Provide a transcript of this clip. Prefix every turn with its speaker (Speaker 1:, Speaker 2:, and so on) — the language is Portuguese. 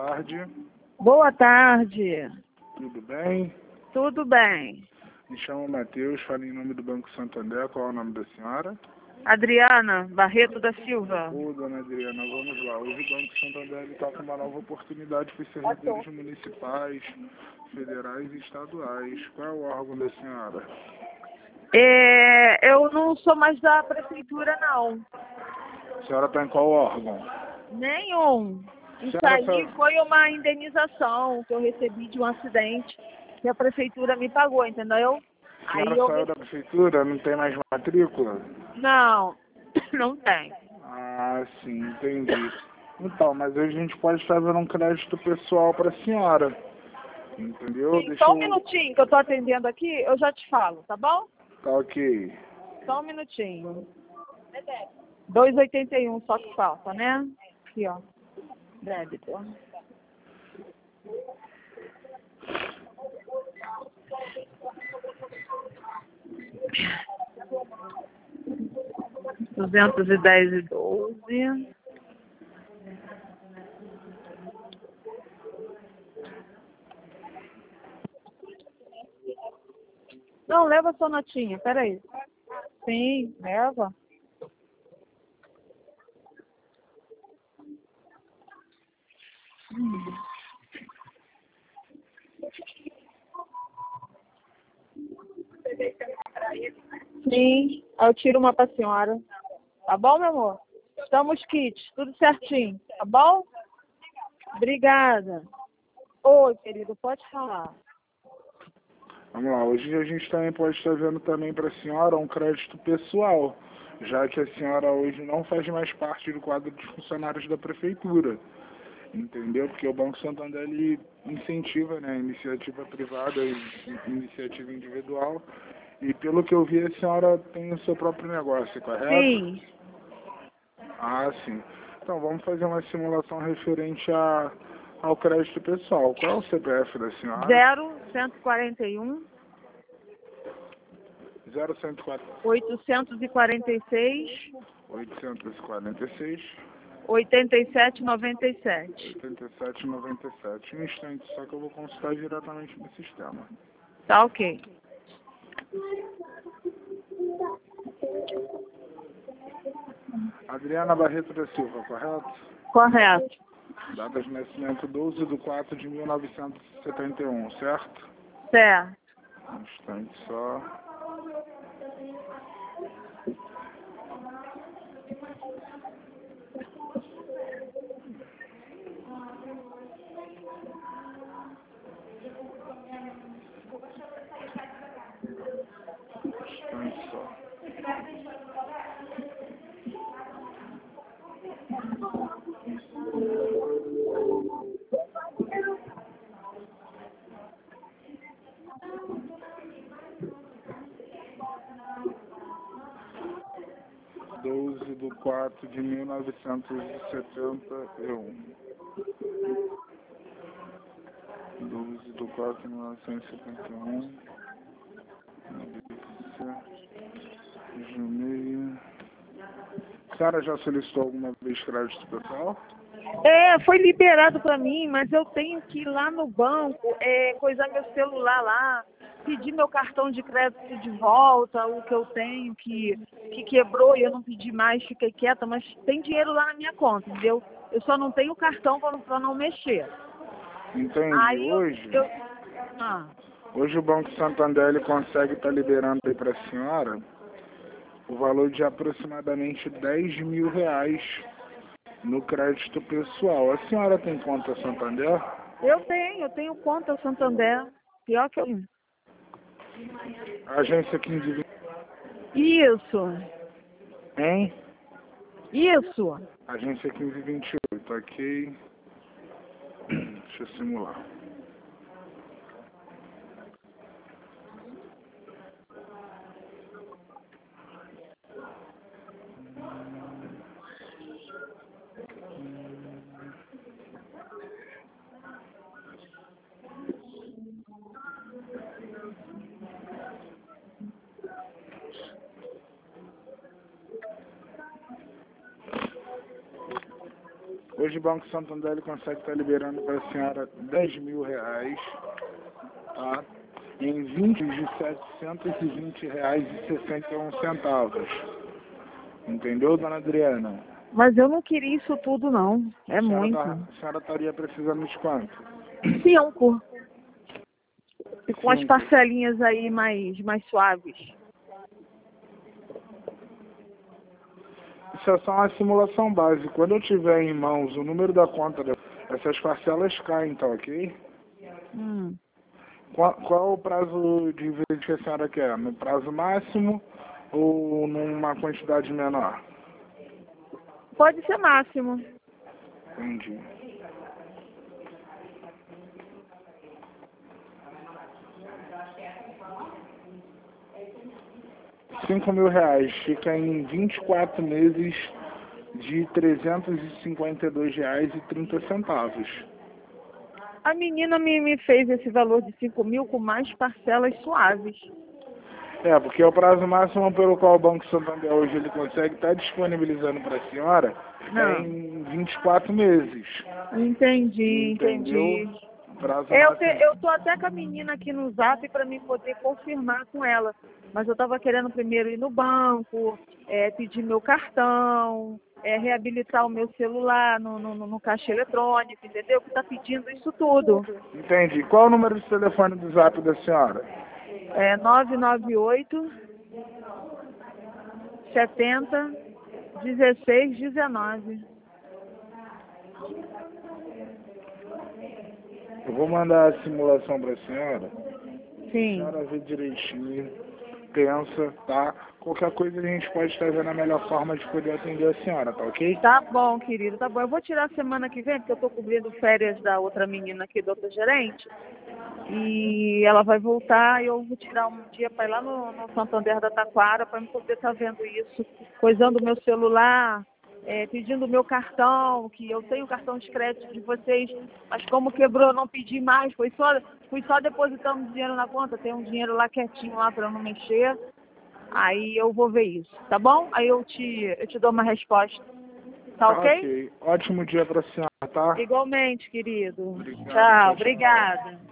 Speaker 1: tarde.
Speaker 2: Boa tarde.
Speaker 1: Tudo bem?
Speaker 2: Tudo bem.
Speaker 1: Me chamo Matheus, falo em nome do Banco Santander. Qual é o nome da senhora?
Speaker 2: Adriana Barreto da Silva.
Speaker 1: Ô, dona Adriana, vamos lá. Hoje o Banco Santander está com uma nova oportunidade para os servidores municipais, federais e estaduais. Qual é o órgão da senhora?
Speaker 2: Eu não sou mais da prefeitura, não.
Speaker 1: A senhora está em qual órgão?
Speaker 2: Nenhum. Isso
Speaker 1: Senhora
Speaker 2: aí foi uma indenização que eu recebi de um acidente que a prefeitura me pagou, entendeu?
Speaker 1: A senhora saiu da prefeitura? Não tem mais matrícula?
Speaker 2: Não, não tem.
Speaker 1: Ah, sim, entendi. Então, mas hoje a gente pode estar vendo um crédito pessoal para a senhora. Entendeu?
Speaker 2: Sim, só um minutinho que eu tô atendendo aqui, eu já te falo, tá bom?
Speaker 1: Tá ok.
Speaker 2: Só um minutinho. 2,81 só que falta, né? Aqui, ó. Débito. R$ 210,12. Não, leva sua notinha, peraí. Sim, leva. Sim, eu tiro uma pra senhora. Tá bom, meu amor? Estamos kits, tudo certinho, tá bom? Obrigada. Oi, querido, pode falar.
Speaker 1: Vamos lá, hoje a gente também pode estar vendo também para a senhora um crédito pessoal, já que a senhora hoje não faz mais parte do quadro de funcionários da prefeitura. Entendeu? Porque o Banco Santander ele incentiva, né, a iniciativa privada e iniciativa individual. E pelo que eu vi, a senhora tem o seu próprio negócio, correto?
Speaker 2: Sim.
Speaker 1: Ah, sim. Então vamos fazer uma simulação referente ao crédito pessoal. Qual é o CPF da senhora?
Speaker 2: 0141
Speaker 1: 0104
Speaker 2: 846
Speaker 1: 846
Speaker 2: 8797.
Speaker 1: 8797. Um instante, só que eu vou consultar diretamente no sistema.
Speaker 2: Tá ok.
Speaker 1: Adriana Barreto da Silva, correto?
Speaker 2: Correto.
Speaker 1: Data de nascimento 12/4/1971, certo?
Speaker 2: Certo.
Speaker 1: Um instante só. Um instante só. Doze do 4/1971. 12/4/1971. Gmail. A senhora já solicitou alguma vez crédito pessoal?
Speaker 2: Foi liberado para mim, mas eu tenho que ir lá no banco, coisar meu celular lá, pedir meu cartão de crédito de volta, o que eu tenho que quebrou e eu não pedi mais, fiquei quieta, mas tem dinheiro lá na minha conta, entendeu? Eu só não tenho cartão para não mexer.
Speaker 1: Entendi.
Speaker 2: Aí
Speaker 1: Hoje o Banco Santander ele consegue estar liberando aí para a senhora o valor de aproximadamente R$ 10.000 no crédito pessoal. A senhora tem conta Santander?
Speaker 2: Eu tenho conta Santander. Pior que eu.
Speaker 1: Agência 1520.
Speaker 2: Isso.
Speaker 1: Hein?
Speaker 2: Isso.
Speaker 1: Agência 1528, ok. Deixa eu simular. Hoje o Banco Santander ele consegue estar liberando para a senhora R$ 10.000, tá? Em 20 de R$ 720,61. Entendeu, dona Adriana?
Speaker 2: Mas eu não queria isso tudo, não. É muito.
Speaker 1: A senhora estaria precisando de quanto?
Speaker 2: 5. E com as
Speaker 1: 5.
Speaker 2: parcelinhas aí mais suaves.
Speaker 1: Isso é só uma simulação base. Quando eu tiver em mãos o número da conta, essas parcelas caem, tá ok? Qual é o prazo de vez que a senhora quer? No prazo máximo ou numa quantidade menor?
Speaker 2: Pode ser máximo.
Speaker 1: Entendi. R$ 5.000 fica em 24 meses de R$ 352,30.
Speaker 2: A menina me fez esse valor de 5.000 com mais parcelas suaves.
Speaker 1: Porque é o prazo máximo pelo qual o Banco Santander hoje ele consegue estar disponibilizando para a senhora em 24 meses.
Speaker 2: Entendi.
Speaker 1: Prazo
Speaker 2: Eu tô até com a menina aqui no Zap para mim poder confirmar com ela. Mas eu estava querendo primeiro ir no banco, pedir meu cartão, reabilitar o meu celular no caixa eletrônico, entendeu? Que está pedindo isso tudo.
Speaker 1: Entendi. Qual é o número de telefone do Zap da senhora?
Speaker 2: 998 70 16 19.
Speaker 1: Eu vou mandar a simulação para a senhora.
Speaker 2: Sim.
Speaker 1: A senhora vê direitinho, pensa, tá? Qualquer coisa a gente pode estar vendo a melhor forma de poder atender a senhora, tá ok?
Speaker 2: Tá bom, querido, tá bom. Eu vou tirar a semana que vem, porque eu tô cobrindo férias da outra menina aqui, da outra gerente. E ela vai voltar e eu vou tirar um dia para ir lá no Santander da Taquara para eu poder estar vendo isso, coisando o meu celular, pedindo o meu cartão, que eu tenho o cartão de crédito de vocês, mas como quebrou eu não pedi mais, fui só depositando dinheiro na conta, tem um dinheiro lá quietinho lá para eu não mexer. Aí eu vou ver isso, tá bom? Aí eu te dou uma resposta. Tá ok?
Speaker 1: Ok. Ótimo dia para a senhora, tá?
Speaker 2: Igualmente, querido.
Speaker 1: Obrigado,
Speaker 2: Tchau, obrigada.